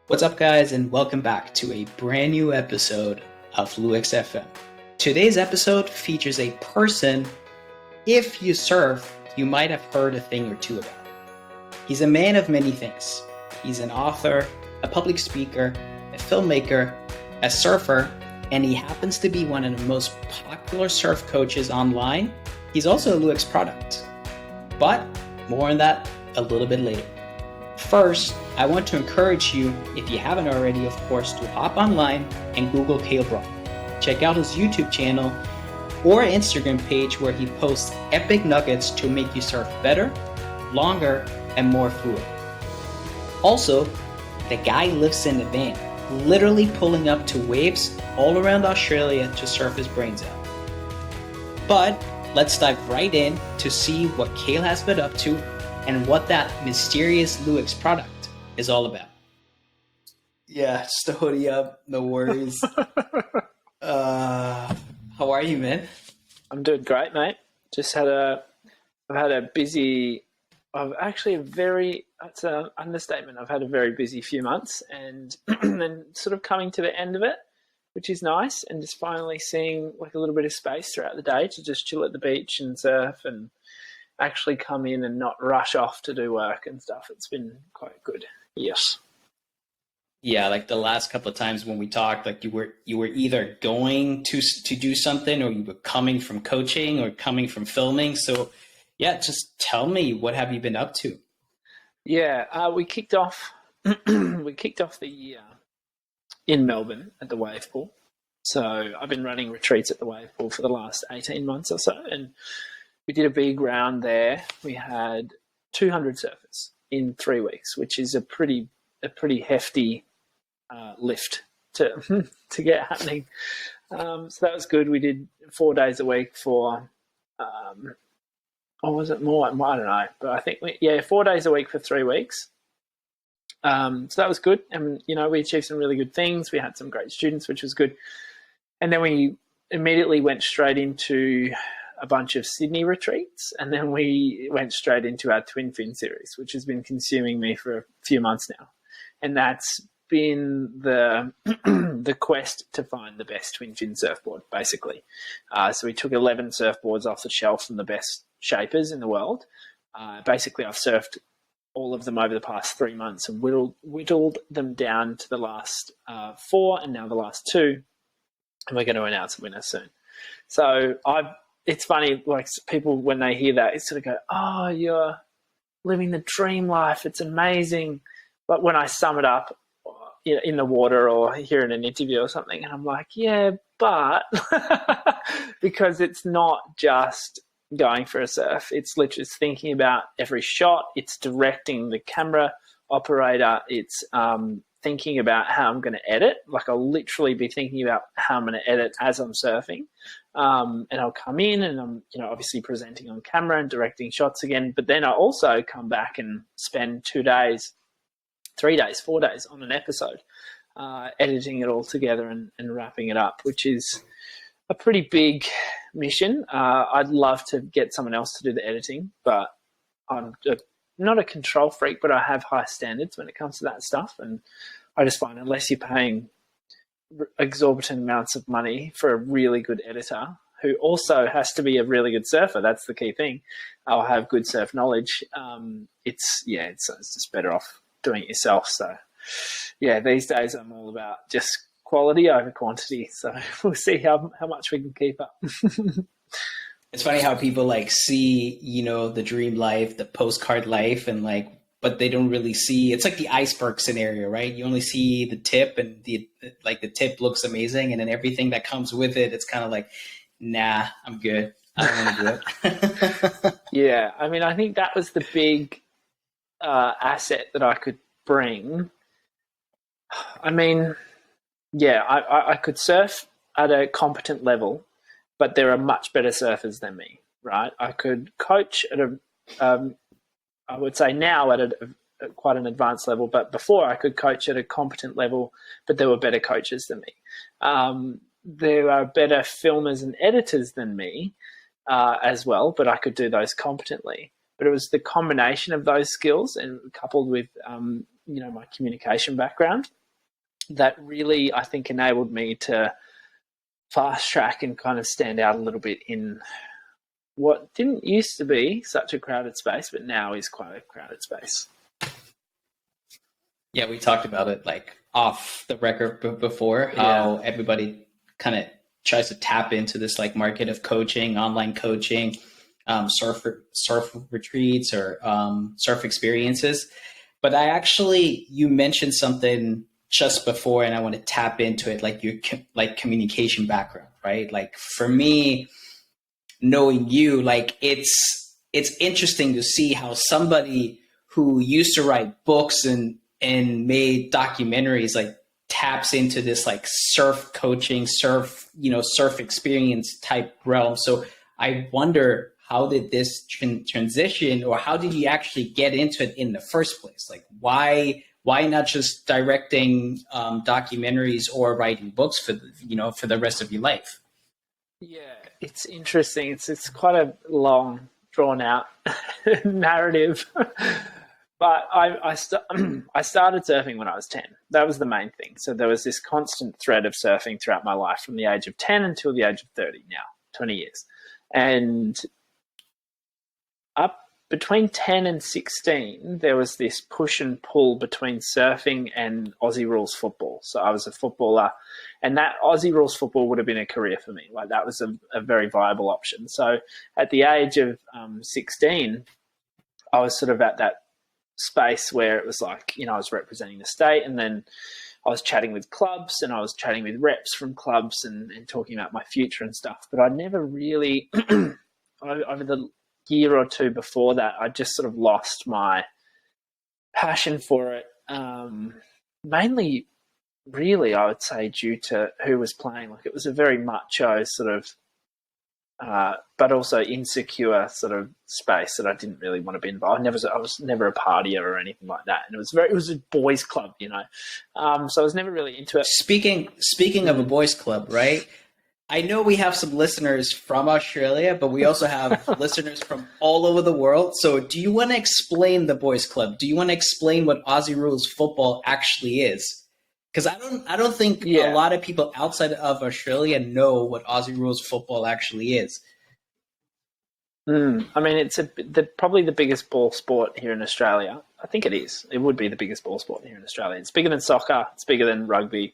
What's up, guys, and welcome back to a brand new episode of Luix FM. Today's episode features a person, if you surf, you might have heard a thing or two about. He's a man of many things. He's an author, a public speaker, a filmmaker, a surfer, and he happens to be one of the most popular surf coaches online. He's also a Luix product. But more on that a little bit later. First, I want to encourage you, if you haven't already, of course, to hop online and Google Cale Braun. Check out his YouTube channel or Instagram page where he posts epic nuggets to make you surf better, longer, and more fluid. Also, the guy lives in a van, literally pulling up to waves all around Australia to surf his brains out. But let's dive right in to see what Cale has been up to and what that mysterious Luix product is all about. Yeah, just a hoodie up, no worries. How are you, man? I'm doing great, mate. I've had a busy, it's an understatement. I've had a very busy few months and then sort of coming to the end of it, which is nice, and just finally seeing like a little bit of space throughout the day to just chill at the beach and surf and actually come in and not rush off to do work and stuff. It's been quite good. Yes. Yeah, like the last couple of times when we talked, like you were either going to do something, or you were coming from coaching or coming from filming. So yeah, just tell me, what have you been up to? Yeah, we kicked off the year in Melbourne at the wave pool. So I've been running retreats at the wave pool for the last 18 months or so, and we did a big round there. We had 200 surfers in 3 weeks, which is a pretty hefty lift to to get happening. So that was good. We did 4 days a week for, or was it more? I don't know, but I think 4 days a week for 3 weeks. So that was good, and we achieved some really good things. We had some great students, which was good, and then we immediately went straight into a bunch of Sydney retreats, and then we went straight into our Twin Fin series, which has been consuming me for a few months now. And that's been the the quest to find the best Twin Fin surfboard, basically. So we took 11 surfboards off the shelf from the best shapers in the world. Basically, I've surfed all of them over the past 3 months and whittled them down to the last 4 and now the last 2. And we're going to announce a winner soon. So it's funny, like people, when they hear that, it's sort of go, oh, you're living the dream life. It's amazing. But when I sum it up in the water or here in an interview or something, and I'm like, yeah, but because it's not just going for a surf. It's literally thinking about every shot. It's directing the camera operator. It's thinking about how I'm going to edit. Like I'll literally be thinking about how I'm going to edit as I'm surfing. And I'll come in and I'm, obviously presenting on camera and directing shots again. But then I also come back and spend 2 days, 3 days, 4 days on an episode, editing it all together and wrapping it up, which is a pretty big mission. I'd love to get someone else to do the editing, but I'm not a control freak, but I have high standards when it comes to that stuff. And I just find unless you're paying exorbitant amounts of money for a really good editor who also has to be a really good surfer, that's the key thing, I'll have good surf knowledge. It's just better off doing it yourself. So yeah, these days I'm all about just quality over quantity. So we'll see how much we can keep up. It's funny how people see, the dream life, the postcard life, and but they don't really see, it's like the iceberg scenario, right? You only see the tip, and the tip looks amazing, and then everything that comes with it, it's kind of like, nah, I'm good. I don't want to do it. Yeah. I mean, I think that was the big asset that I could bring. I mean, yeah, I could surf at a competent level, but there are much better surfers than me, right? I could coach at I would say now at quite an advanced level, but before I could coach at a competent level, but there were better coaches than me. There are better filmers and editors than me as well, but I could do those competently. But it was the combination of those skills and coupled with, my communication background that really, I think, enabled me to fast track and kind of stand out a little bit in what didn't used to be such a crowded space, but now is quite a crowded space. Yeah, we talked about it like off the record before, how everybody kind of tries to tap into this like market of coaching, online coaching, surf retreats or surf experiences. But you mentioned something just before, and I want to tap into it, like your like communication background, right? Like for me, knowing you, like it's interesting to see how somebody who used to write books and made documentaries like taps into this like surf coaching, surf experience type realm. So I wonder, how did this transition, or how did you actually get into it in the first place? Like why not just directing documentaries or writing books for the rest of your life? Yeah, it's interesting. It's quite a long, drawn out narrative. But I started surfing when I was 10. That was the main thing. So there was this constant thread of surfing throughout my life from the age of 10 until the age of 30 now, 20 years. And up between 10 and 16, there was this push and pull between surfing and Aussie rules football. So I was a footballer, and that Aussie rules football would have been a career for me. Like that was a very viable option. So at the age of 16, I was sort of at that space where it was like, I was representing the state, and then I was chatting with clubs and I was chatting with reps from clubs and talking about my future and stuff. But I never really, over the year or two before that, I just sort of lost my passion for it. Mainly, really, I would say due to who was playing. Like it was a very macho sort of, but also insecure sort of space that I didn't really want to be involved. I was never a partier or anything like that, and it was a boys' club, so I was never really into it. Speaking of a boys' club, right? I know we have some listeners from Australia, but we also have listeners from all over the world. So do you want to explain the boys' club? Do you want to explain what Aussie Rules football actually is? Because I don't think a lot of people outside of Australia know what Aussie Rules football actually is. I mean, it's probably the biggest ball sport here in Australia. I think it is. It would be the biggest ball sport here in Australia. It's bigger than soccer. It's bigger than rugby.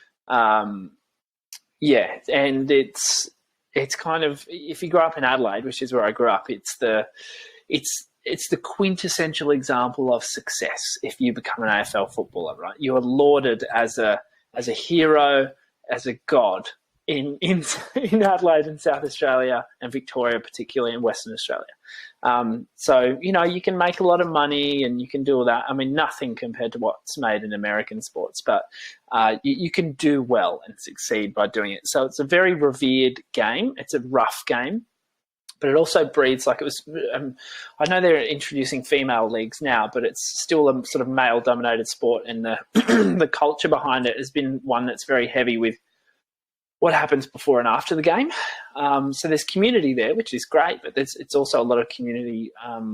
And it's kind of, if you grow up in Adelaide, which is where I grew up, it's the quintessential example of success if you become an AFL footballer, right? You are lauded as a hero, as a god in Adelaide and South Australia and Victoria, particularly in Western Australia. So, you can make a lot of money and you can do all that. I mean, nothing compared to what's made in American sports, but you can do well and succeed by doing it. So it's a very revered game. It's a rough game, but it also breeds, like it was, I know they're introducing female leagues now, but it's still a sort of male-dominated sport, and the the culture behind it has been one that's very heavy with what happens before and after the game. So there's community there, which is great, but it's also a lot of community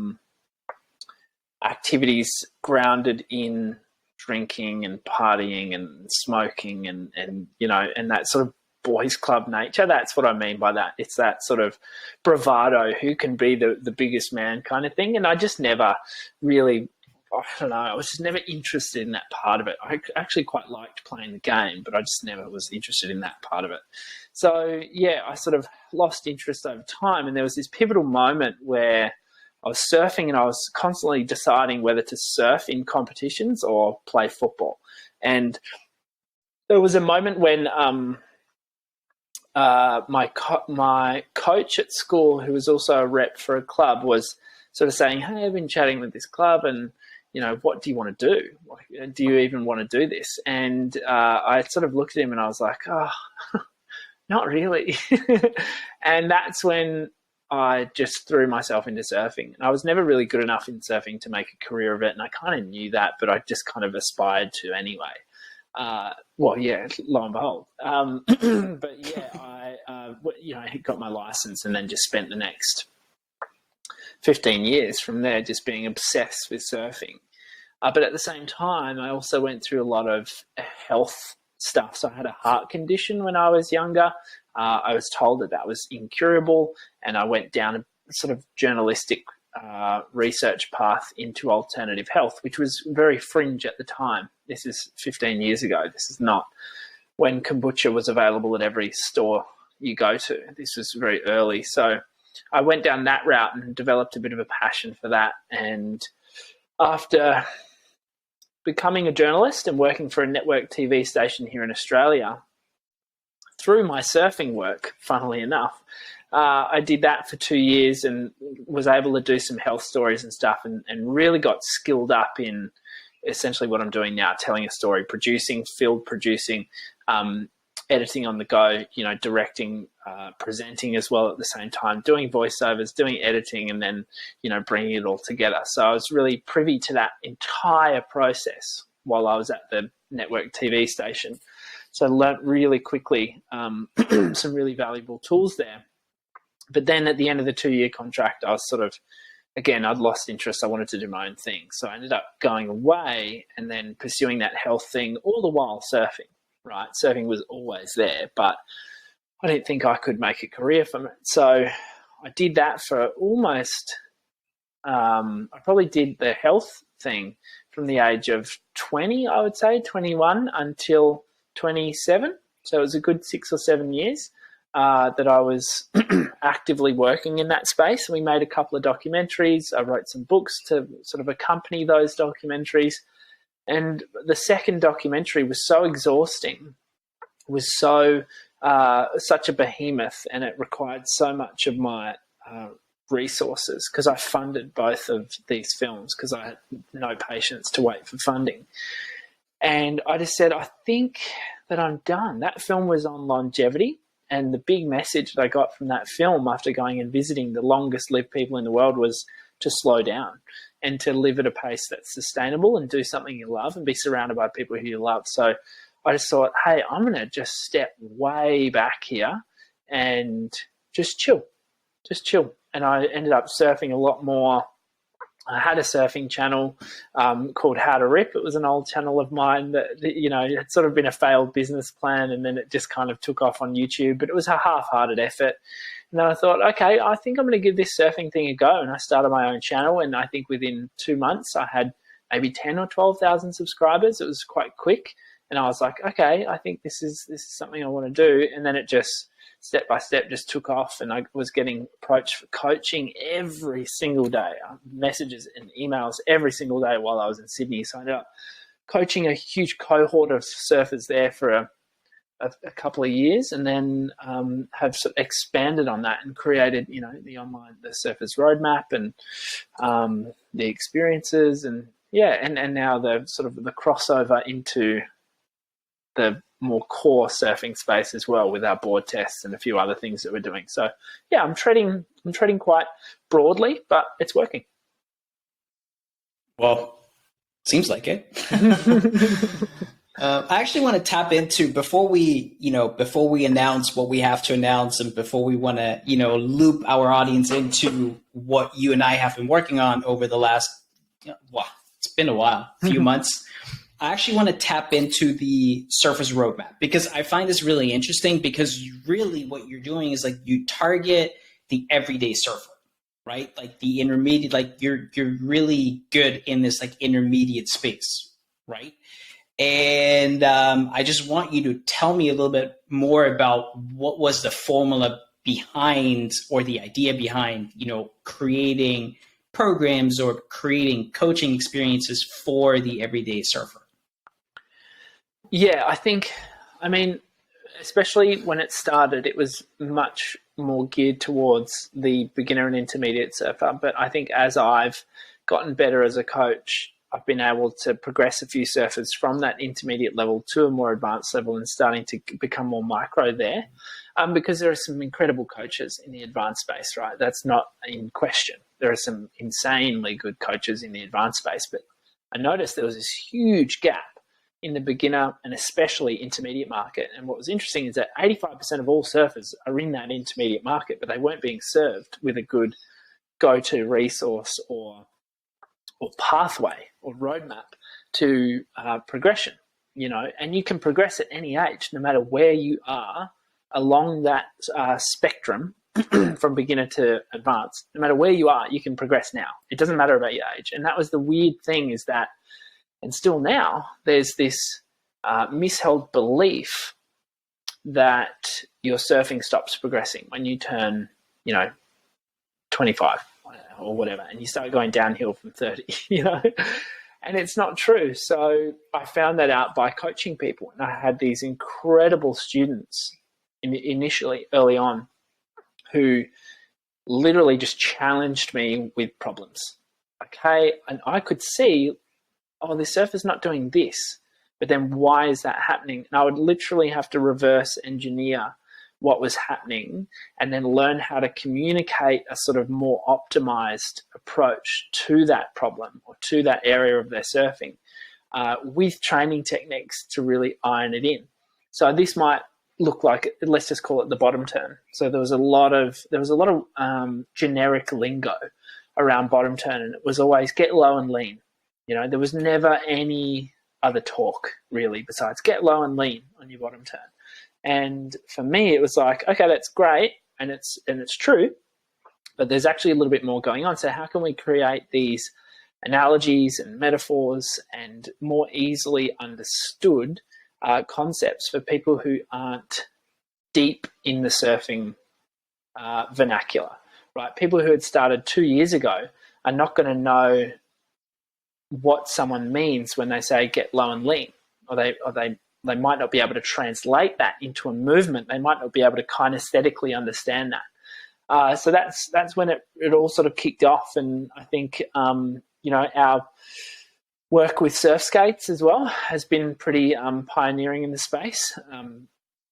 activities grounded in drinking and partying and smoking and that sort of boys club nature. That's what I mean by that. It's that sort of bravado, who can be the biggest man kind of thing. And I just never really, I don't know, I was just never interested in that part of it. I actually quite liked playing the game, but I just never was interested in that part of it. So, I sort of lost interest over time. And there was this pivotal moment where I was surfing and I was constantly deciding whether to surf in competitions or play football. And there was a moment when my coach at school, who was also a rep for a club, was sort of saying, "Hey, I've been chatting with this club and, what do you want to do? Like, do you even want to do this?" And I sort of looked at him and I was like, "Oh, not really." And that's when I just threw myself into surfing. And I was never really good enough in surfing to make a career of it. And I kind of knew that, but I just kind of aspired to anyway. Lo and behold. But I got my license and then just spent the next 15 years from there, just being obsessed with surfing. But at the same time, I also went through a lot of health stuff. So I had a heart condition when I was younger. I was told that was incurable, and I went down a sort of journalistic research path into alternative health, which was very fringe at the time. This is 15 years ago. This is not when kombucha was available at every store you go to. This was very early. So I went down that route and developed a bit of a passion for that. And after becoming a journalist and working for a network TV station here in Australia, through my surfing work, funnily enough, I did that for 2 years and was able to do some health stories and stuff, and really got skilled up in essentially what I'm doing now, telling a story, producing, field producing, editing on the go, directing, presenting as well at the same time, doing voiceovers, doing editing, and then, bringing it all together. So I was really privy to that entire process while I was at the network TV station. So I learnt really quickly some really valuable tools there. But then at the end of the 2-year contract, I was sort of, again, I'd lost interest. I wanted to do my own thing. So I ended up going away and then pursuing that health thing, all the while surfing, right? Surfing was always there, but I didn't think I could make a career from it. So I did that for almost, I probably did the health thing from the age of 20, I would say, 21 until 27. So it was a good 6 or 7 years that I was actively working in that space. We made a couple of documentaries. I wrote some books to sort of accompany those documentaries. And the second documentary was so exhausting, was so such a behemoth, and it required so much of my resources because I funded both of these films because I had no patience to wait for funding. And I just said, I think that I'm done. That film was on longevity. And the big message that I got from that film after going and visiting the longest lived people in the world was to slow down and to live at a pace that's sustainable and do something you love and be surrounded by people who you love. So I just thought, hey, I'm going to just step way back here and just chill. And I ended up surfing a lot more. I had a surfing channel called How to Rip. It was an old channel of mine that, had sort of been a failed business plan, and then it just kind of took off on YouTube. But it was a half-hearted effort. And then I thought, okay, I think I'm going to give this surfing thing a go. And I started my own channel, and I think within 2 months I had maybe 10 or 12,000 subscribers. It was quite quick. And I was like, okay, I think this is something I want to do. And then it just step by step just took off, and I was getting approached for coaching every single day, messages and emails every single day while I was in Sydney. So I ended up coaching a huge cohort of surfers there for a couple of years, and then have sort of expanded on that and created, the Surfers Roadmap and the experiences, and and now the sort of the crossover into the more core surfing space as well with our board tests and a few other things that we're doing. So I'm treading quite broadly, but it's working. Well, seems like it. I actually want to tap into before we announce what we have to announce, and before we want to, loop our audience into what you and I have been working on over the last, it's been a while, few months. I actually want to tap into the Surfers Roadmap because I find this really interesting because what you're doing is like you target the everyday surfer, right? Like the intermediate, like you're really good in this like intermediate space, right? And I just want you to tell me a little bit more about what was the formula behind or the idea behind, creating programs or creating coaching experiences for the everyday surfer. Yeah, I mean, especially when it started, it was much more geared towards the beginner and intermediate surfer. But I think as I've gotten better as a coach, I've been able to progress a few surfers from that intermediate level to a more advanced level and starting to become more micro there. Because there are some incredible coaches in the advanced space, right? That's not in question. There are some insanely good coaches in the advanced space, but I noticed there was this huge gap in the beginner and especially intermediate market. And what was interesting is that 85% of all surfers are in that intermediate market, but they weren't being served with a good go-to resource or pathway or roadmap to progression, and you can progress at any age, no matter where you are along that spectrum from beginner to advanced. No matter where you are, you can progress now. It doesn't matter about your age. And that was the weird thing, is that, and still now, there's this misheld belief that your surfing stops progressing when you turn, 25 or whatever, and you start going downhill from 30, and it's not true. So I found that out by coaching people, and I had these incredible students initially, early on, who literally just challenged me with problems. Okay, and I could see, oh, the surfer's not doing this, but then why is that happening? And I would literally have to reverse engineer what was happening and then learn how to communicate a sort of more optimized approach to that problem or to that area of their surfing with training techniques to really iron it in. So this might look like, let's just call it the bottom turn. So there was a lot of generic lingo around bottom turn, and it was always get low and lean. There was never any other talk really besides get low and lean on your bottom turn. And for me, it was like, okay, that's great, and it's true, but there's actually a little bit more going on. So how can we create these analogies and metaphors and more easily understood concepts for people who aren't deep in the surfing vernacular, right? People who had started 2 years ago are not going to know what someone means when they say get low and lean, or they might not be able to translate that into a movement. They might not be able to kinesthetically understand that. So that's when it all sort of kicked off. And I think, our work with surf skates as well has been pretty pioneering in the space. I'm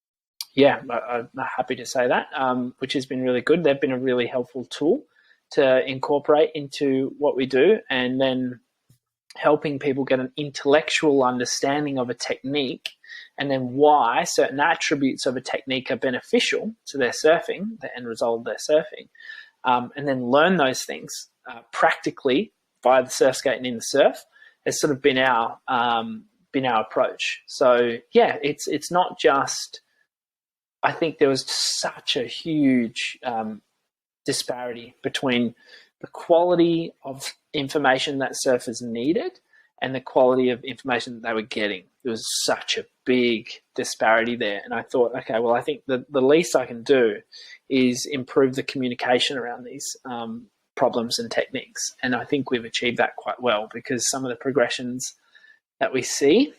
happy to say that, which has been really good. They've been a really helpful tool to incorporate into what we do, and then helping people get an intellectual understanding of a technique, and then why certain attributes of a technique are beneficial to their surfing, the end result of their surfing, and then learn those things practically via the surf skate and in the surf has sort of been our approach. So yeah, it's not just. I think there was such a huge disparity between the quality of information that surfers needed and the quality of information that they were getting. There was such a big disparity there. And I thought, okay, well, I think the least I can do is improve the communication around these problems and techniques. And I think we've achieved that quite well, because some of the progressions that we see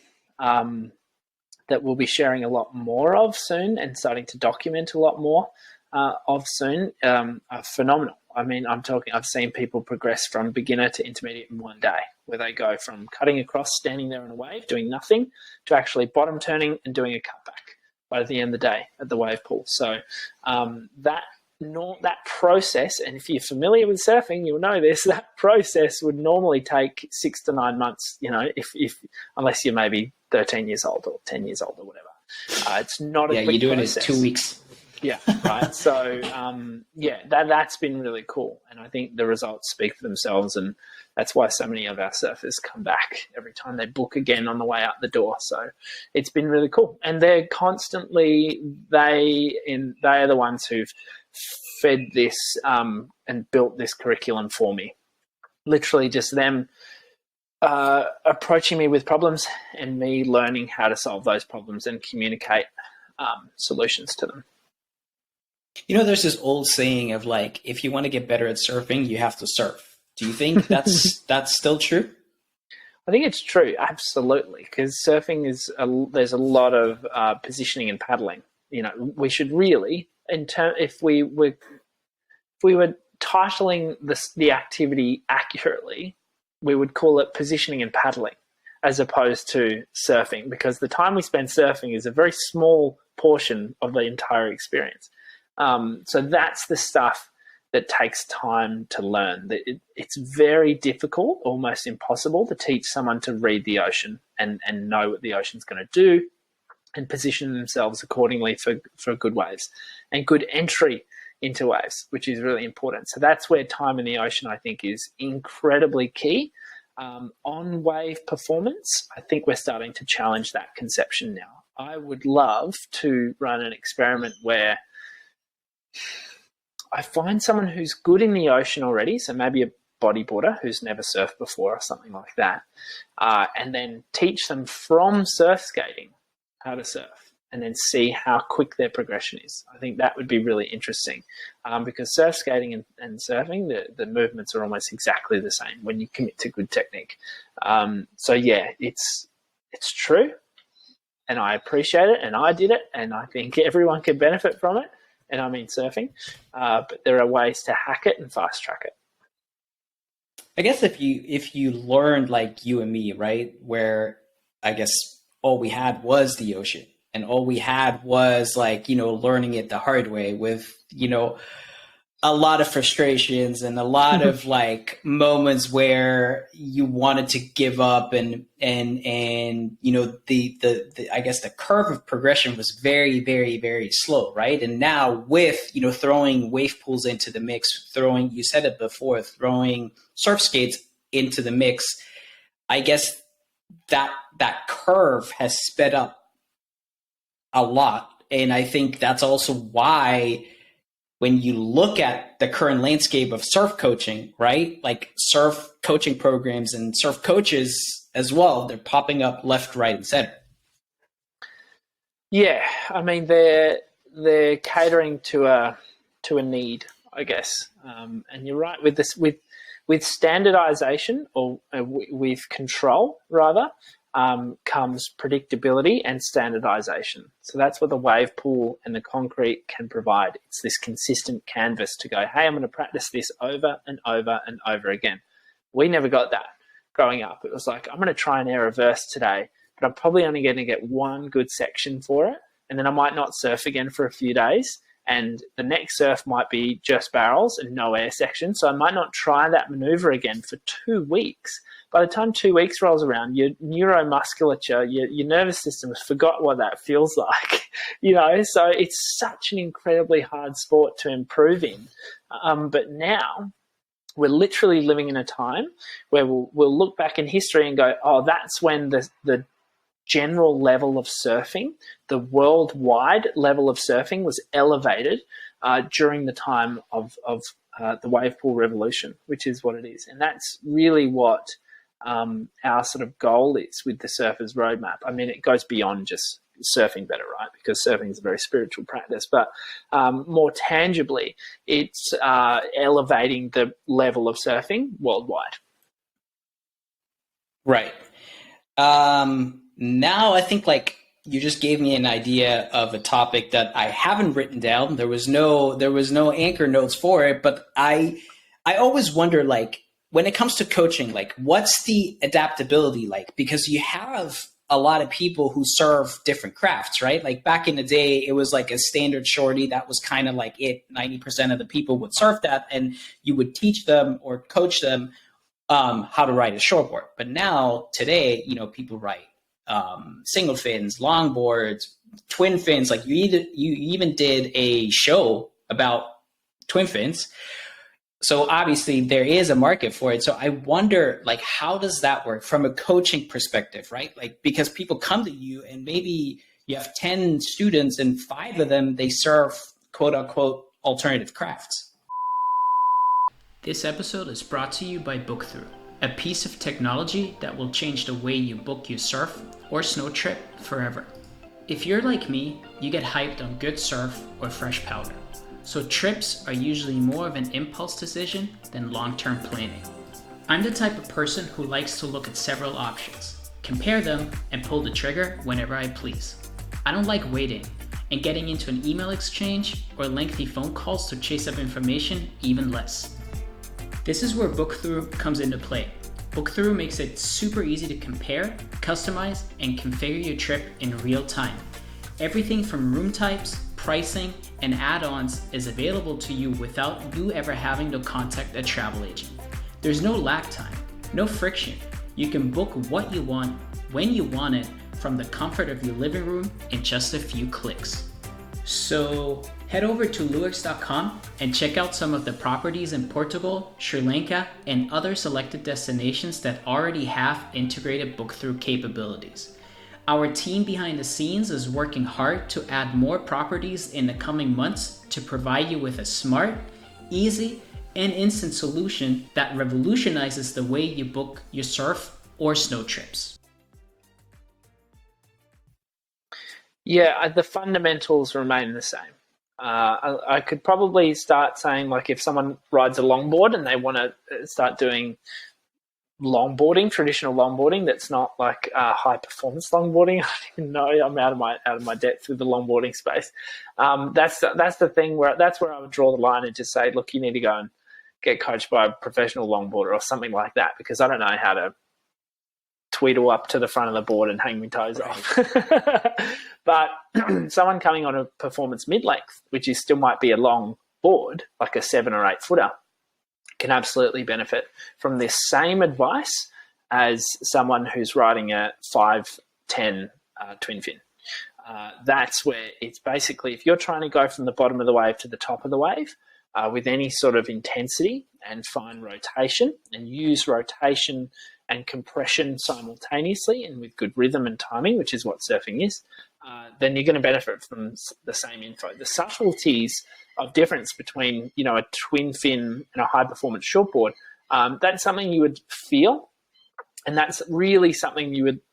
that we'll be sharing a lot more of soon and starting to document a lot more of soon are phenomenal. I mean, I've seen people progress from beginner to intermediate in one day, where they go from cutting across, standing there in a wave, doing nothing, to actually bottom turning and doing a cutback by the end of the day at the wave pool. So that process, and if you're familiar with surfing, you'll know this, that process would normally take 6 to 9 months, if unless you're maybe 13 years old or 10 years old or whatever. It's not a quick you're doing process. it 2 weeks. Yeah, right. So, that's been really cool. And I think the results speak for themselves. And that's why so many of our surfers come back every time they book again on the way out the door. So it's been really cool. And they're constantly, they are the ones who've fed this and built this curriculum for me. Literally just them approaching me with problems and me learning how to solve those problems and communicate solutions to them. There's this old saying of like, if you want to get better at surfing, you have to surf. Do you think that's still true? I think it's true, absolutely, because surfing there's a lot of positioning and paddling. We should really, if we were titling the activity accurately, we would call it positioning and paddling, as opposed to surfing, because the time we spend surfing is a very small portion of the entire experience. So that's the stuff that takes time to learn. It's very difficult, almost impossible, to teach someone to read the ocean and know what the ocean's going to do and position themselves accordingly for good waves and good entry into waves, which is really important. So that's where time in the ocean, I think, is incredibly key. On wave performance, I think we're starting to challenge that conception now. I would love to run an experiment where I find someone who's good in the ocean already, so maybe a bodyboarder who's never surfed before or something like that, and then teach them from surf skating how to surf, and then see how quick their progression is. I think that would be really interesting, because surf skating and surfing, the movements are almost exactly the same when you commit to good technique. So yeah, it's true, and I appreciate it, and I did it, and I think everyone can benefit from it, and I mean surfing, but there are ways to hack it and fast track it. I guess if you learned like you and me, right, where I guess all we had was the ocean, and all we had was like, learning it the hard way with, a lot of frustrations and a lot of like moments where you wanted to give up, and the I guess the curve of progression was very, very, very slow, right? And now with throwing wave pools into the mix, you said it before, throwing surf skates into the mix, I guess that curve has sped up a lot. And I think that's also why when you look at the current landscape of surf coaching, right? Like surf coaching programs and surf coaches as well, they're popping up left, right, and center. Yeah, I mean they're catering to a need, I guess. And you're right with this with standardization, or with control rather, comes predictability and standardization. So that's what the wave pool and the concrete can provide. It's this consistent canvas to go, hey, I'm going to practice this over and over and over again. We never got that growing up. It was like, I'm going to try an air reverse today, but I'm probably only going to get one good section for it, and then I might not surf again for a few days, and the next surf might be just barrels and no air section, so I might not try that maneuver again for 2 weeks. By the time 2 weeks rolls around, your neuromusculature, your nervous system has forgot what that feels like, so it's such an incredibly hard sport to improve in. But now we're literally living in a time where we'll look back in history and go, oh, that's when the general level of surfing, the worldwide level of surfing was elevated during the time of the wave pool revolution, which is what it is. And that's really what our sort of goal is with the Surfers Roadmap. I mean, it goes beyond just surfing better, right? Because surfing is a very spiritual practice, but more tangibly, it's elevating the level of surfing worldwide. Right. Now I think like you just gave me an idea of a topic that I haven't written down. There was no anchor notes for it, but I always wonder, like, when it comes to coaching, like, what's the adaptability like? Because you have a lot of people who serve different crafts, right? Like back in the day, it was like a standard shorty. That was kind of like it. 90% of the people would surf that, and you would teach them or coach them how to ride a shortboard. But now today, people ride single fins, longboards, twin fins. Like you even did a show about twin fins. So obviously there is a market for it. So I wonder, like, how does that work from a coaching perspective, right? Like, because people come to you and maybe you have 10 students and 5 of them, they serve quote unquote alternative crafts. This episode is brought to you by BookThrough, a piece of technology that will change the way you book your surf or snow trip forever. If you're like me, you get hyped on good surf or fresh powder. So trips are usually more of an impulse decision than long-term planning. I'm the type of person who likes to look at several options, compare them, and pull the trigger whenever I please. I don't like waiting and getting into an email exchange or lengthy phone calls to chase up information even less. This is where BookThrough comes into play. BookThrough makes it super easy to compare, customize, and configure your trip in real time. Everything from room types, pricing, and add-ons is available to you without you ever having to contact a travel agent. There's no lag time, no friction. You can book what you want, when you want it, from the comfort of your living room in just a few clicks. So head over to luix.com and check out some of the properties in Portugal, Sri Lanka, and other selected destinations that already have integrated book-through capabilities. Our team behind the scenes is working hard to add more properties in the coming months to provide you with a smart, easy, and instant solution that revolutionizes the way you book your surf or snow trips. Yeah, the fundamentals remain the same. I could probably start saying, like, if someone rides a longboard and they want to start doing longboarding, traditional longboarding, that's not like high performance longboarding. I don't even know. I'm out of my depth with the longboarding space. That's the thing that's where I would draw the line and just say, look, you need to go and get coached by a professional longboarder or something like that, because I don't know how to tweedle up to the front of the board and hang my toes off. But someone coming on a performance mid-length, which is still might be a long board, like a 7 or 8 footer, can absolutely benefit from this same advice as someone who's riding a 5'10" twin fin. That's where it's basically, if you're trying to go from the bottom of the wave to the top of the wave with any sort of intensity and fine rotation, and use rotation and compression simultaneously and with good rhythm and timing, which is what surfing is, then you're going to benefit from the same info. The subtleties of difference between, a twin fin and a high performance shortboard, that's something you would feel, and that's really something you would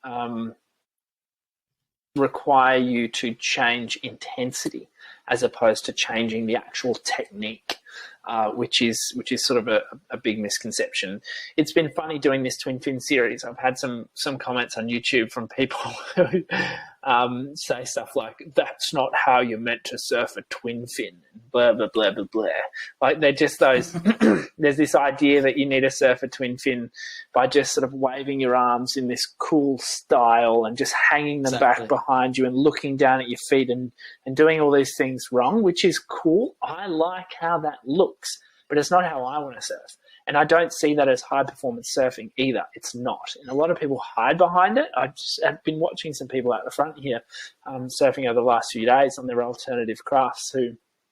require you to change intensity as opposed to changing the actual technique, which is sort of a big misconception. It's been funny doing this twin fin series. I've had some comments on YouTube from people who say stuff like, that's not how you're meant to surf a twin fin, blah, blah, blah, blah, blah. Like, they're just those, there's this idea that you need to surf a twin fin by just sort of waving your arms in this cool style and just hanging them back behind you and looking down at your feet and doing all these things wrong, which is cool. I like how that looks, but it's not how I want to surf. And I don't see that as high performance surfing either. It's not. And a lot of people hide behind it. I've been watching some people out the front here surfing over the last few days on their alternative crafts who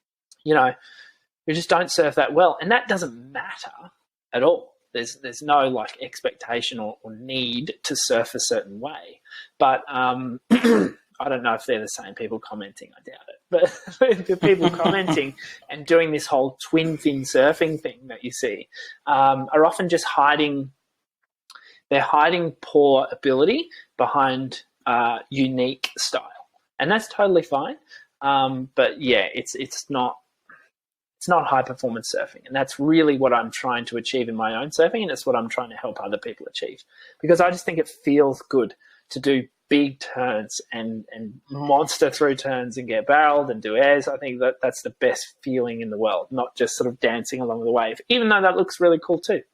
just don't surf that well. And that doesn't matter at all. There's no like expectation or need to surf a certain way. But I don't know if they're the same people commenting. I doubt it. But the people commenting and doing this whole twin fin surfing thing that you see are often just hiding. They're hiding poor ability behind unique style, and that's totally fine. But yeah, it's not high performance surfing, and that's really what I'm trying to achieve in my own surfing, and it's what I'm trying to help other people achieve, because I just think it feels good to do big turns and monster through turns and get barreled and do airs. I think that's the best feeling in the world, not just sort of dancing along the wave, even though that looks really cool too.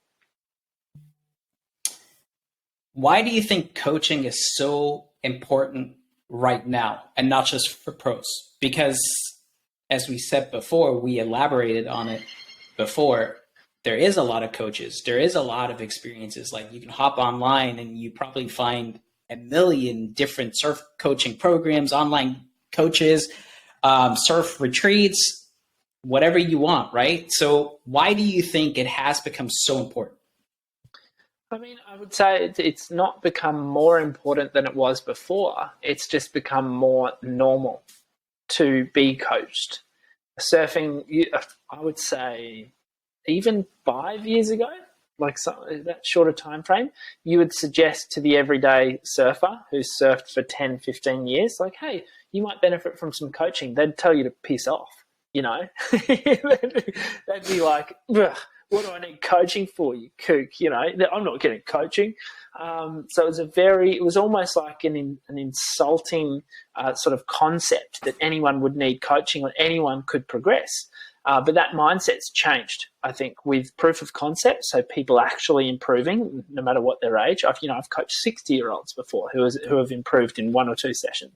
Why do you think coaching is so important right now, and not just for pros? Because as we said before, we elaborated on it before, there is a lot of coaches, there is a lot of experiences. Like, you can hop online and you probably find a million different surf coaching programs, online coaches, surf retreats, whatever you want, right? So why do you think it has become so important? I mean, I would say it's not become more important than it was before. It's just become more normal to be coached. Surfing, I would say, even 5 years ago, like that shorter time frame, you would suggest to the everyday surfer who's surfed for 10, 15 years, like, hey, you might benefit from some coaching. They'd tell you to piss off, They'd be like, what do I need coaching for, you kook? I'm not getting coaching. So it was almost like an insulting sort of concept that anyone would need coaching or anyone could progress. But that mindset's changed, I think, with proof of concept. So people actually improving, no matter what their age. I've coached 60-year-olds before who have improved in 1 or 2 sessions.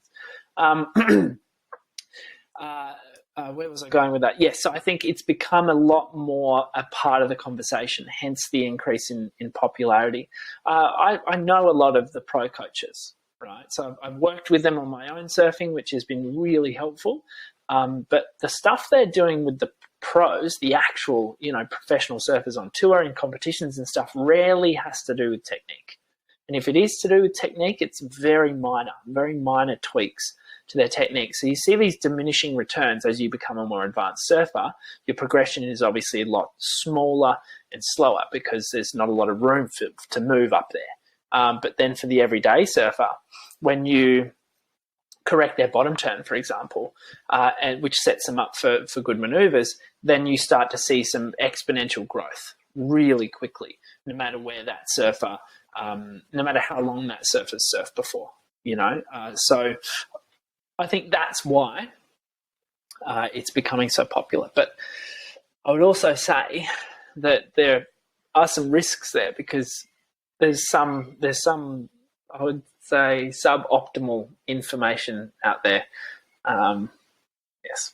Where was I going with that? Yes, so I think it's become a lot more a part of the conversation, hence the increase in popularity. I know a lot of the pro coaches, right? So I've worked with them on my own surfing, which has been really helpful. But the stuff they're doing with the pros, the actual, professional surfers on tour in competitions and stuff, rarely has to do with technique. And if it is to do with technique, it's very minor tweaks to their technique. So you see these diminishing returns as you become a more advanced surfer. Your progression is obviously a lot smaller and slower because there's not a lot of room to move up there. But then for the everyday surfer, when you correct their bottom turn, for example, and which sets them up for good maneuvers, then you start to see some exponential growth really quickly, no matter where that surfer, no matter how long that surfer's surfed before, So I think that's why it's becoming so popular. But I would also say that there are some risks there because there's some I would say suboptimal information out there. Yes.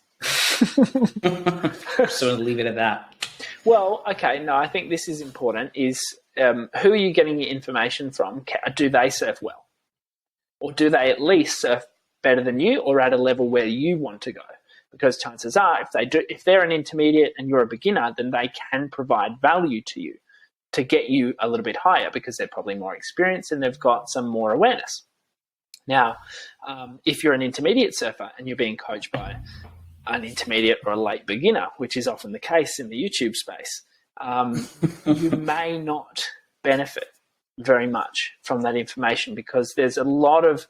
So leave it at that. Well, okay, no, I think this is important, is who are you getting your information from? Do they surf well? Or do they at least surf better than you or at a level where you want to go? Because chances are, if they're an intermediate and you're a beginner, then they can provide value to you to get you a little bit higher because they're probably more experienced and they've got some more awareness. Now, if you're an intermediate surfer and you're being coached by an intermediate or a late beginner, which is often the case in the YouTube space, you may not benefit very much from that information because there's a lot of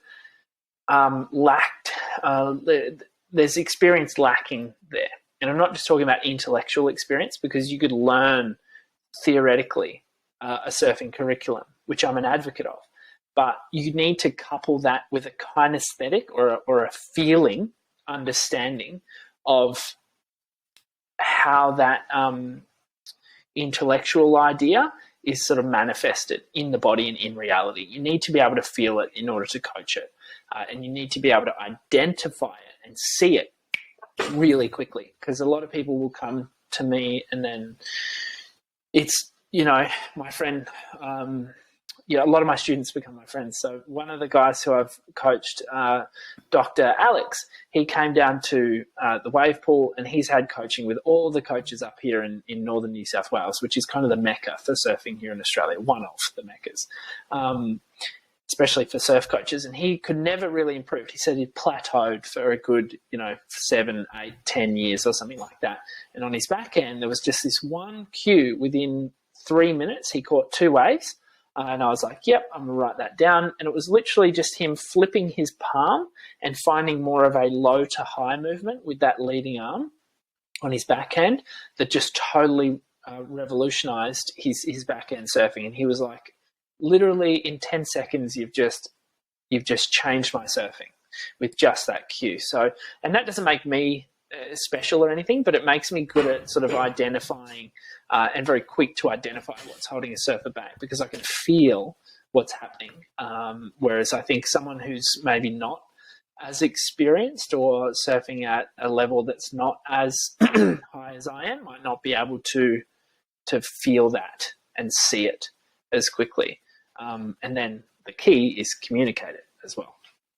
there's experience lacking there. And I'm not just talking about intellectual experience, because you could learn theoretically a surfing curriculum, which I'm an advocate of, but you need to couple that with a kinesthetic or a feeling understanding of how that intellectual idea is sort of manifested in the body and in reality. You need to be able to feel it in order to coach it. And you need to be able to identify it and see it really quickly, because a lot of people will come to me and then it's, my friend, a lot of my students become my friends. So one of the guys who I've coached, Dr. Alex, he came down to the wave pool and he's had coaching with all the coaches up here in northern New South Wales, which is kind of the mecca for surfing here in Australia, one of the meccas, especially for surf coaches. And he could never really improve. He said he'd plateaued for a good, 7, 8, 10 years or something like that. And on his back end, there was just this one cue within 3 minutes. He caught 2 waves. And I was like, yep, I'm going to write that down. And it was literally just him flipping his palm and finding more of a low to high movement with that leading arm on his backhand that just totally revolutionized his backhand surfing. And he was like, literally in 10 seconds, you've just changed my surfing with just that cue. So, and that doesn't make me special or anything, but it makes me good at sort of identifying and very quick to identify what's holding a surfer back, because I can feel what's happening. Whereas I think someone who's maybe not as experienced or surfing at a level that's not as high as I am might not be able to feel that and see it as quickly. And then the key is communicate it as well.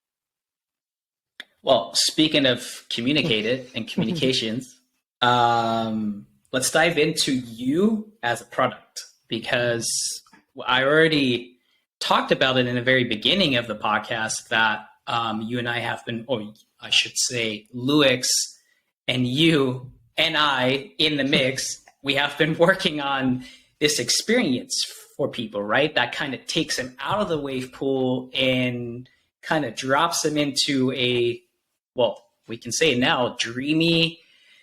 Well, speaking of communicated and communications, let's dive into you as a product, because I already talked about it in the very beginning of the podcast that you and I have been, or I should say Luix and you and I in the mix, we have been working on this experience for people, right? That kind of takes them out of the wave pool and kind of drops them into a, well, we can say now, dreamy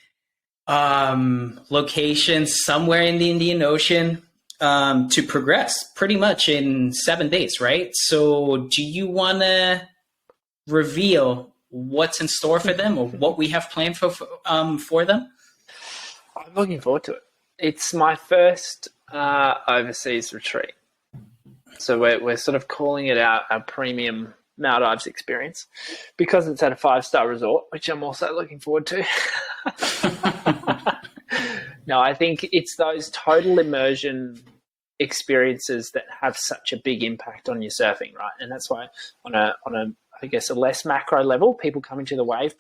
location somewhere in the Indian Ocean to progress pretty much in 7 days, right? So do you want to reveal what's in store for them or what we have planned for them? I'm looking forward to it. It's my first overseas retreat. So we're sort of calling it our premium Maldives experience, because it's at a 5-star resort, which I'm also looking forward to. No, I think it's those total immersion experiences that have such a big impact on your surfing, right? And that's why on a I guess a less macro level, people come into the wave pool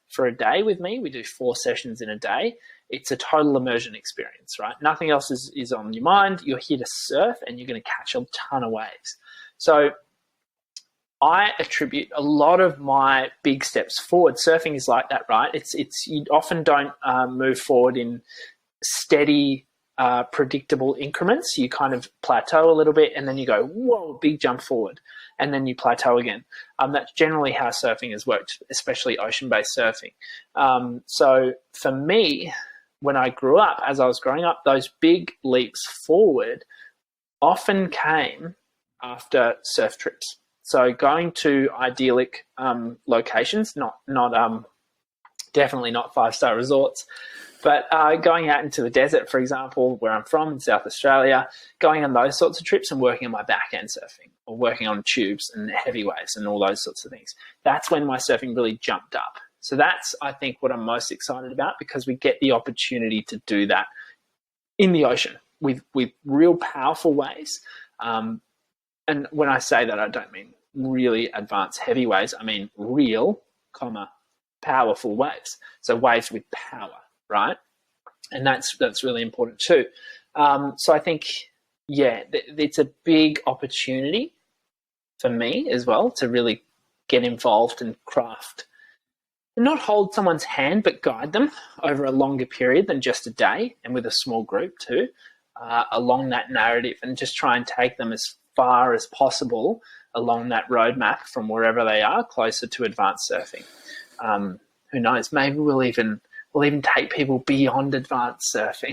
for a day with me. We do 4 sessions in a day. It's a total immersion experience, right? Nothing else is on your mind. You're here to surf and you're going to catch a ton of waves. So I attribute a lot of my big steps forward. Surfing is like that, right? It's you often don't move forward in steady, predictable increments. You kind of plateau a little bit and then you go, whoa, big jump forward. And then you plateau again. That's generally how surfing has worked, especially ocean-based surfing. So for me, when I grew up, as I was growing up, those big leaps forward often came after surf trips. So going to idyllic locations, definitely not 5-star resorts, but going out into the desert, for example, where I'm from in South Australia, going on those sorts of trips and working on my backhand surfing or working on tubes and heavy waves and all those sorts of things. That's when my surfing really jumped up. So that's, I think, what I'm most excited about, because we get the opportunity to do that in the ocean with real powerful waves. And when I say that, I don't mean really advanced heavy waves. I mean real, powerful waves. So waves with power, right? And that's really important too. So I think, it's a big opportunity for me as well to really get involved and craft, not hold someone's hand, but guide them over a longer period than just a day, and with a small group too, along that narrative, and just try and take them as far as possible along that roadmap from wherever they are closer to advanced surfing. Who knows? Maybe we'll even take people beyond advanced surfing.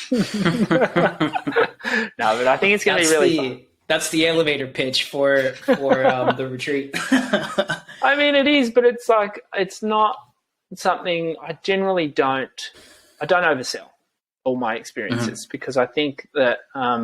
No, but I think it's going to be really fun. That's the elevator pitch for the retreat. I mean, it is, but it's like, it's not something I generally don't oversell all my experiences, because I think that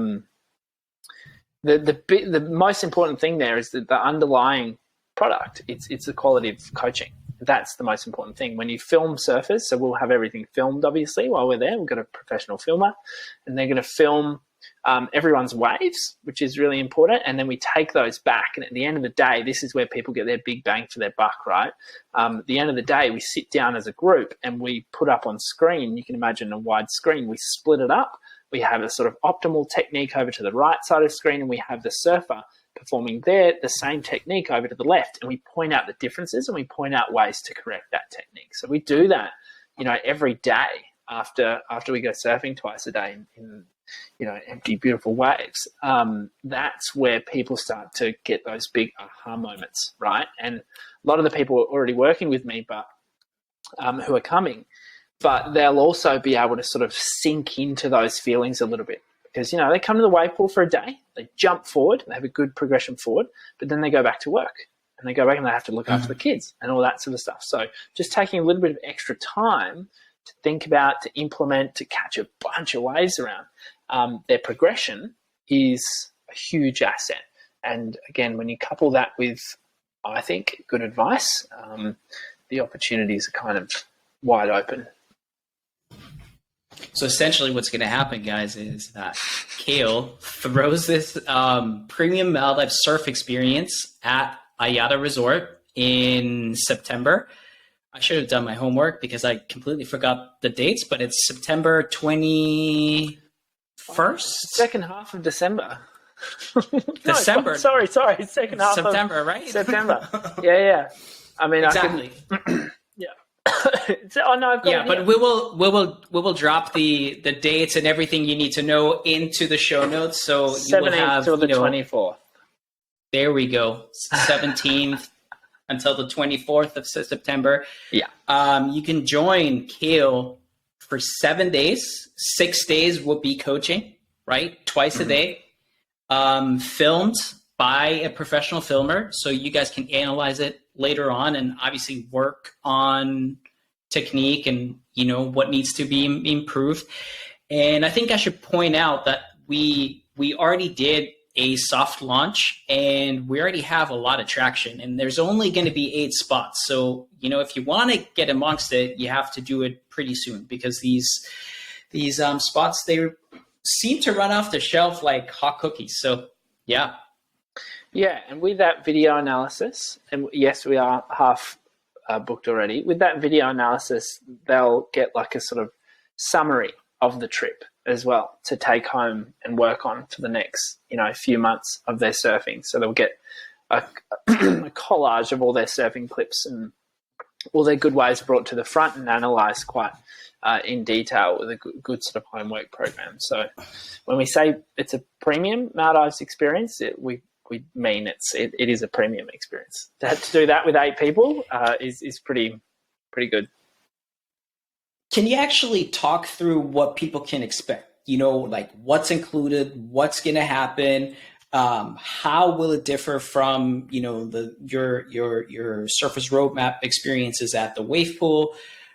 the most important thing there is that the underlying product, it's the quality of coaching. That's the most important thing. When you film surfers, so we'll have everything filmed, obviously, while we're there. We've got a professional filmer, and they're going to film everyone's waves, which is really important. And then we take those back. And at the end of the day, this is where people get their big bang for their buck, right? At the end of the day, we sit down as a group and we put up on screen. You can imagine a wide screen. We split it up. We have a sort of optimal technique over to the right side of the screen, and we have the surfer performing there, the same technique over to the left, and we point out the differences and we point out ways to correct that technique. So we do that, every day after we go surfing twice a day in empty, beautiful waves. That's where people start to get those big aha moments, right? And a lot of the people are already working with me, but who are coming, but they'll also be able to sort of sink into those feelings a little bit. Because, they come to the wave pool for a day, they jump forward, they have a good progression forward, but then they go back to work and they go back and they have to look after the kids and all that sort of stuff. So just taking a little bit of extra time to think about, to implement, to catch a bunch of waves around, their progression is a huge asset. And again, when you couple that with, I think, good advice, the opportunities are kind of wide open. So essentially what's going to happen, guys, is that Kale throws this premium Maldives surf experience at Ayada Resort in September. I should have done my homework because I completely forgot the dates, but it's September 21st? Second half of December. December. No, sorry. Second half September, right? September. Yeah. I mean, exactly. But we will drop the dates and everything you need to know into the show notes. So you will have till the 24th. There we go. 17th until the 24th of September. Yeah. You can join Kale for 7 days. 6 days will be coaching, right? Twice a day. Filmed by a professional filmer, so you guys can analyze it later on and obviously work on technique and what needs to be improved. And I think I should point out that we already did a soft launch and we already have a lot of traction, and there's only going to be 8 spots. So if you want to get amongst it, you have to do it pretty soon, because these spots, they seem to run off the shelf like hot cookies. So yeah, and with that video analysis, and yes, we are half booked already. With that video analysis, they'll get like a sort of summary of the trip as well to take home and work on for the next, few months of their surfing. So they'll get a collage of all their surfing clips and all their good ways brought to the front and analysed quite in detail with a good sort of homework program. So when we say it's a premium Maldives experience, we mean it is a premium experience. To do that with 8 people is pretty good. Can you actually talk through what people can expect? Like what's included, what's going to happen, how will it differ from your Surfers Roadmap experiences at the wave pool?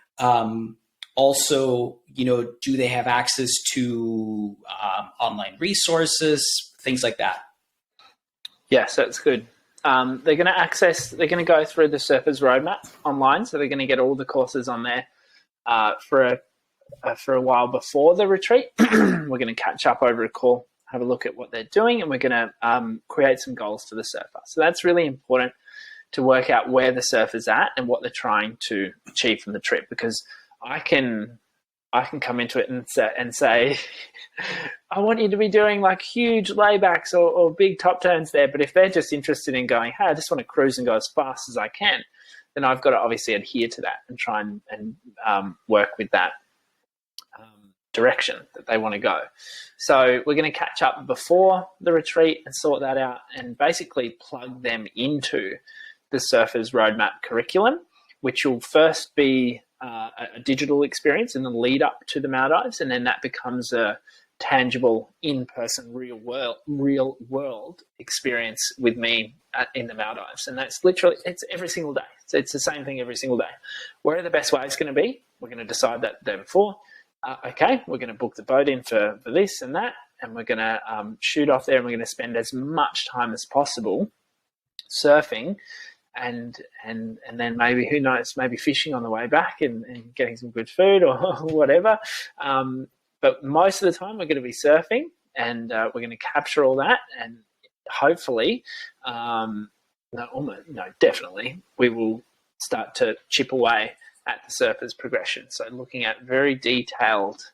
Also, do they have access to online resources, things like that? Yes, that's good. They're going to go through the Surfers Roadmap online, so they're going to get all the courses on there for a while before the retreat. We're going to catch up over a call, have a look at what they're doing, and we're going to create some goals for the surfer. So that's really important to work out where the surfer's at and what they're trying to achieve from the trip, because I can come into it and say, I want you to be doing like huge laybacks or big top turns there. But if they're just interested in going, hey, I just want to cruise and go as fast as I can, then I've got to obviously adhere to that and try and work with that direction that they want to go. So we're going to catch up before the retreat and sort that out and basically plug them into the Surfers Roadmap curriculum, which will first be a digital experience in the lead up to the Maldives, and then that becomes a tangible, in-person, real world experience with me in the Maldives. And that's literally, it's every single day. It's the same thing every single day. Where are the best waves going to be? We're going to decide that the day before. Okay, we're going to book the boat in for this and that, and we're going to shoot off there, and we're going to spend as much time as possible surfing, and then maybe, who knows, maybe fishing on the way back and getting some good food or whatever. But most of the time we're going to be surfing, and we're going to capture all that, and hopefully, definitely, we will start to chip away at the surfer's progression. So looking at a very detailed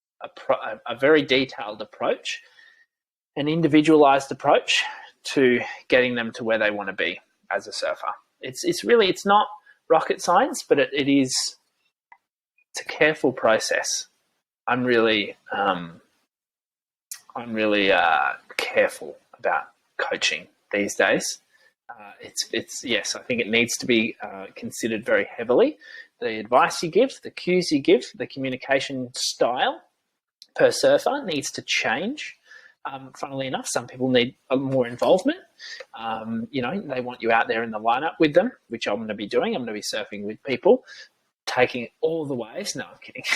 approach, an individualized approach to getting them to where they want to be as a surfer. It's not rocket science, but it's a careful process. I'm really careful about coaching these days. Yes, I think it needs to be considered very heavily. The advice you give, the cues you give, the communication style per surfer needs to change. Funnily enough, some people need more involvement. They want you out there in the lineup with them, which I'm going to be doing. I'm going to be surfing with people, taking all the waves. No, I'm kidding.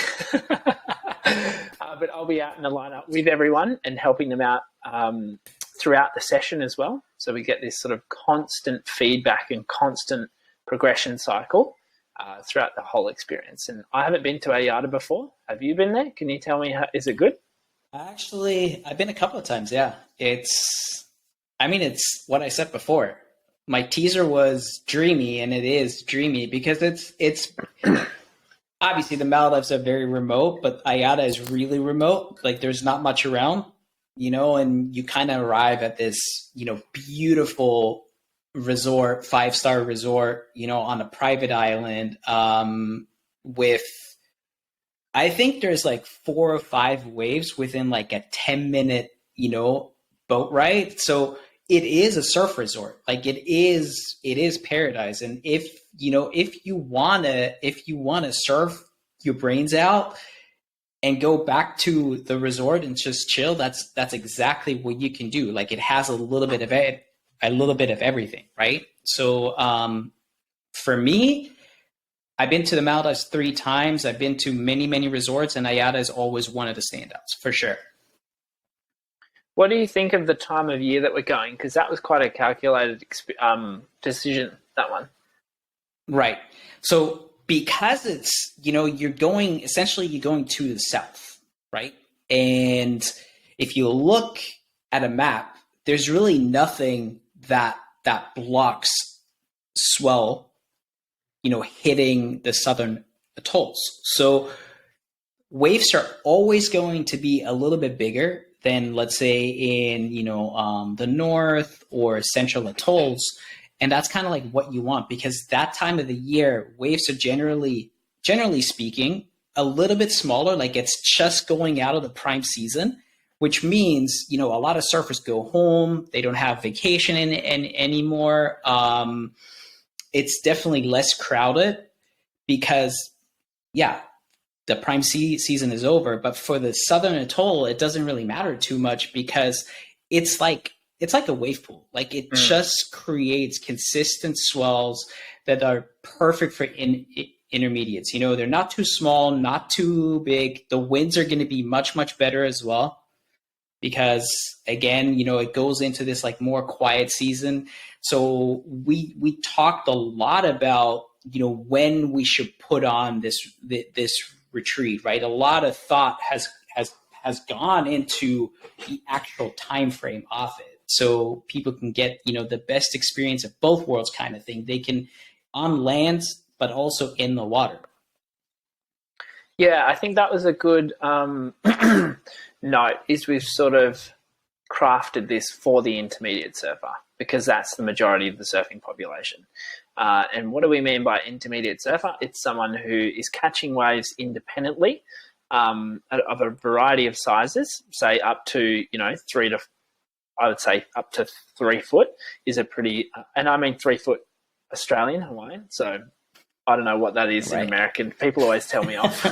But I'll be out in the lineup with everyone and helping them out throughout the session as well. So we get this sort of constant feedback and constant progression cycle throughout the whole experience. And I haven't been to Ayada before. Have you been there? Can you tell me, is it good? Actually, I've been a couple of times, yeah. It's what I said before. My teaser was dreamy, and it is dreamy because it's obviously the Maldives are very remote, but Ayada is really remote. Like there's not much around, and you kind of arrive at this, beautiful resort, 5-star resort, on a private island, with, I think there's like 4 or 5 waves within like a 10-minute, boat ride. So it is a surf resort. Like it is paradise. And if you want to surf your brains out and go back to the resort and just chill, that's exactly what you can do. Like it has a little bit of everything, right? So for me, I've been to the Maldives 3 times. I've been to many, many resorts, and Ayada is always one of the standouts for sure. What do you think of the time of year that we're going? Because that was quite a calculated decision, that one. Right. So because it's, you're going to the south, right? And if you look at a map, there's really nothing that blocks swell hitting the southern atolls. So waves are always going to be a little bit bigger than, let's say, in the north or central atolls, and that's kind of like what you want, because that time of the year waves are generally speaking a little bit smaller. Like, it's just going out of the prime season, which means a lot of surfers go home. They don't have vacation anymore. It's definitely less crowded because the prime season is over. But for the southern atoll, it doesn't really matter too much, because it's like a wave pool. Like, it just creates consistent swells that are perfect for intermediates. They're not too small, not too big. The winds are going to be much, much better as well, because again, it goes into this like more quiet season. So we talked a lot about, when we should put on this retreat, right? A lot of thought has gone into the actual time frame of it, so people can get the best experience of both worlds, kind of thing. They can on land, but also in the water. Yeah, I think that was a good note, is we've sort of crafted this for the intermediate surfer, because that's the majority of the surfing population. And what do we mean by intermediate surfer? It's someone who is catching waves independently, of a variety of sizes, say up to, I would say up to 3 foot is a pretty, and I mean 3 foot Australian, Hawaiian. So I don't know what that is in American. People always tell me off.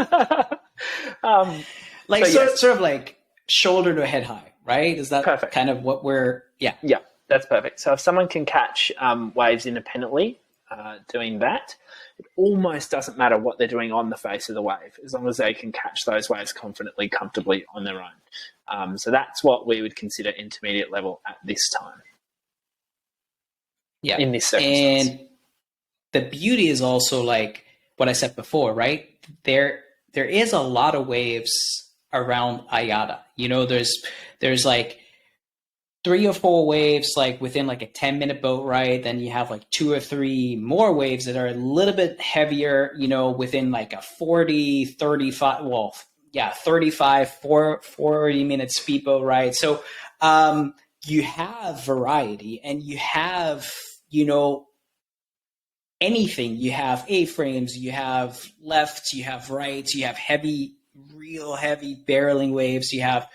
Sort of like shoulder to head high, right? Is that perfect? Kind of what we're, yeah. Yeah, that's perfect. So if someone can catch waves independently doing that, it almost doesn't matter what they're doing on the face of the wave, as long as they can catch those waves confidently, comfortably on their own. So that's what we would consider intermediate level at this time. Yeah. In this circumstance. And the beauty is also like what I said before, right? There is a lot of waves around Ayada. There's like 3 or 4 waves like within like a 10-minute boat ride. Then you have like 2 or 3 more waves that are a little bit heavier, within like a 35 40-minute speedboat ride. So you have variety, and you have, anything. You have A-frames, you have lefts, you have rights, you have real heavy barreling waves, you have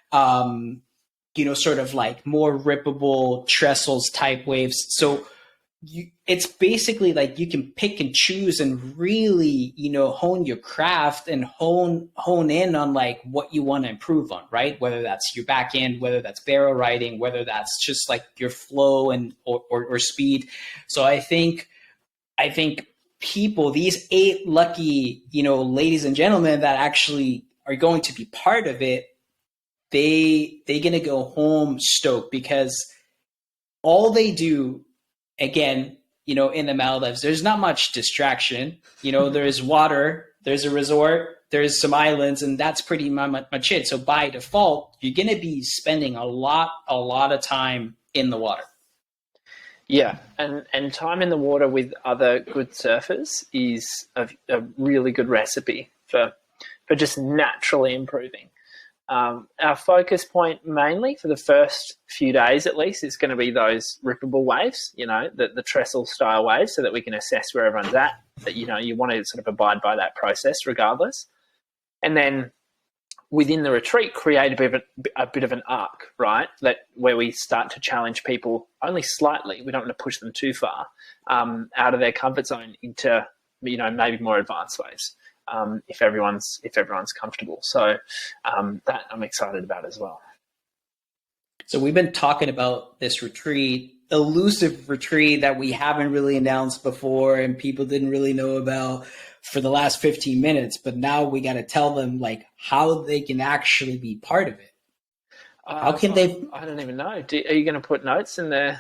sort of like more rippable trestles type waves. So it's basically like you can pick and choose and really, hone your craft and hone in on like what you want to improve on, right? Whether that's your back end, whether that's barrel riding, whether that's just like your flow and or speed. So I think people, these 8 lucky, ladies and gentlemen that actually are going to be part of it, they're going to go home stoked, because all they do, again, in the Maldives, there's not much distraction. There's water, there's a resort, there's some islands, and that's pretty much it. So by default, you're going to be spending a lot of time in the water. Yeah, and time in the water with other good surfers is a really good recipe for just naturally improving. Our focus point mainly for the first few days, at least, is going to be those rippable waves, the trestle style waves, so that we can assess where everyone's at. That, you want to sort of abide by that process regardless. And then within the retreat, create a bit of an arc, right? Where we start to challenge people only slightly. We don't want to push them too far out of their comfort zone into, maybe more advanced ways. If everyone's comfortable. So that I'm excited about as well. So we've been talking about this retreat, elusive retreat that we haven't really announced before and people didn't really know about for the last 15 minutes, but now we got to tell them like how they can actually be part of it. How can they? I don't even know. Are you going to put notes in there?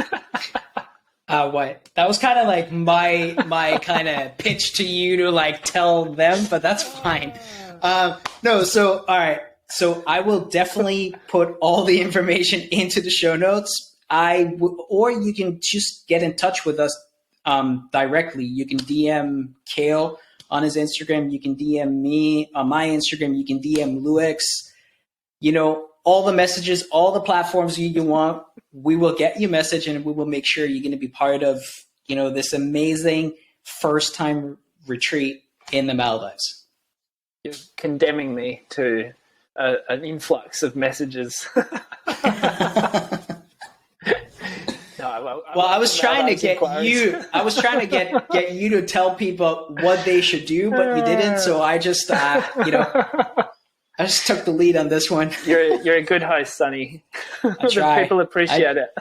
What? That was kind of like my kind of pitch to you to like tell them, but that's fine. No, so all right. So I will definitely put all the information into the show notes. Or you can just get in touch with us directly. You can DM Kale on his Instagram. You can DM me on my Instagram. You can DM Luix. All the messages, all the platforms you want, we will get you a message, and we will make sure you're going to be part of, this amazing first time retreat in the Maldives. You're condemning me to an influx of messages. I was trying to get you. I was trying to get you to tell people what they should do, but you didn't. So I just, I just took the lead on this one. You're a good host, Sonny. People appreciate it.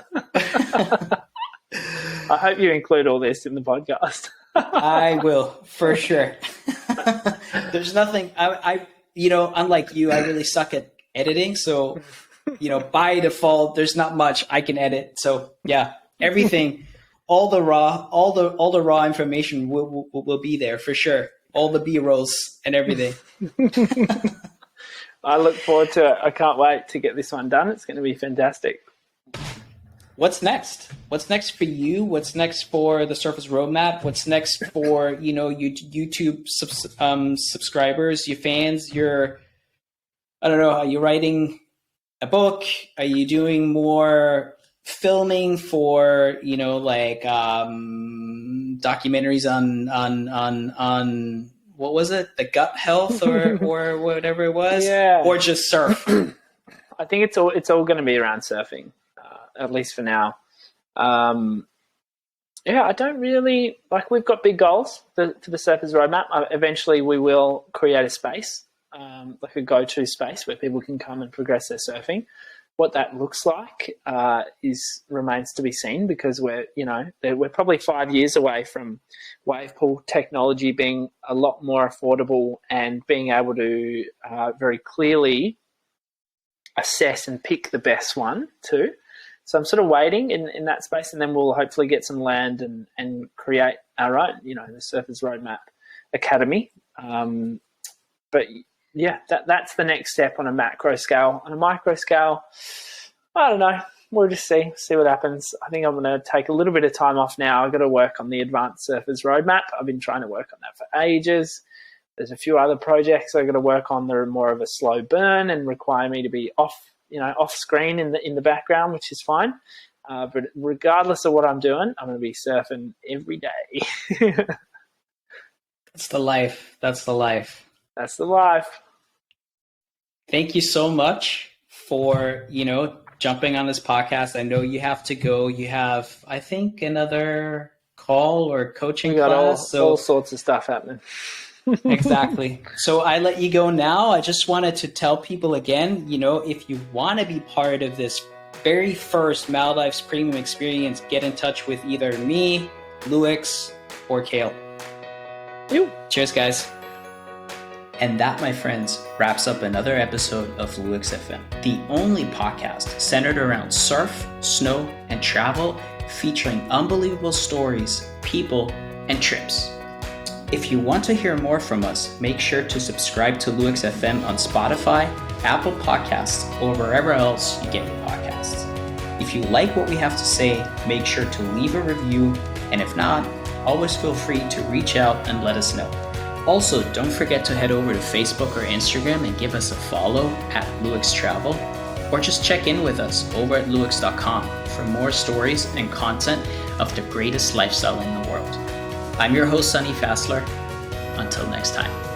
I hope you include all this in the podcast. I will, for sure. There's nothing. Unlike you, I really suck at editing. So, by default, there's not much I can edit. So, yeah, everything, all the raw information will be there for sure. All the B-rolls and everything. I look forward to it. I can't wait to get this one done. It's going to be fantastic. What's next? What's next for you? What's next for the Surfers Roadmap? What's next for, YouTube subscribers, your fans, I don't know, are you writing a book? Are you doing more filming for, documentaries on what was it? The gut health or whatever it was? Yeah. Or just surf? I think it's all going to be around surfing. At least for now. I don't really we've got big goals for the Surfers Roadmap. Eventually we will create a space, like a go-to space where people can come and progress their surfing. What that looks like remains to be seen, because we're probably 5 years away from wave pool technology being a lot more affordable and being able to very clearly assess and pick the best one too. So I'm sort of waiting in that space, and then we'll hopefully get some land and create our own, the Surfers Roadmap Academy. But yeah, that's the next step on a macro scale. On a micro scale, I don't know. We'll just see what happens. I think I'm going to take a little bit of time off now. I've got to work on the Advanced Surfers Roadmap. I've been trying to work on that for ages. There's a few other projects I've got to work on that are more of a slow burn and require me to be off screen in the background, which is fine. But regardless of what I'm doing, I'm going to be surfing every day. That's the life. That's the life. That's the life. Thank you so much for, jumping on this podcast. I know you have to go. You have, I think, another call or coaching class. All sorts of stuff happening. Exactly. So I let you go now. I just wanted to tell people again, if you want to be part of this very first Maldives Premium experience, get in touch with either me, Luix, or Kale. Cheers, guys. And that, my friends, wraps up another episode of Luix FM, the only podcast centered around surf, snow, and travel, featuring unbelievable stories, people, and trips. If you want to hear more from us, make sure to subscribe to Luix FM on Spotify, Apple Podcasts, or wherever else you get your podcasts. If you like what we have to say, make sure to leave a review, and if not, always feel free to reach out and let us know. Also, don't forget to head over to Facebook or Instagram and give us a follow at Luix Travel, or just check in with us over at luix.com for more stories and content of the greatest lifestyle in the world. I'm your host, Sonny Fassler. Until next time.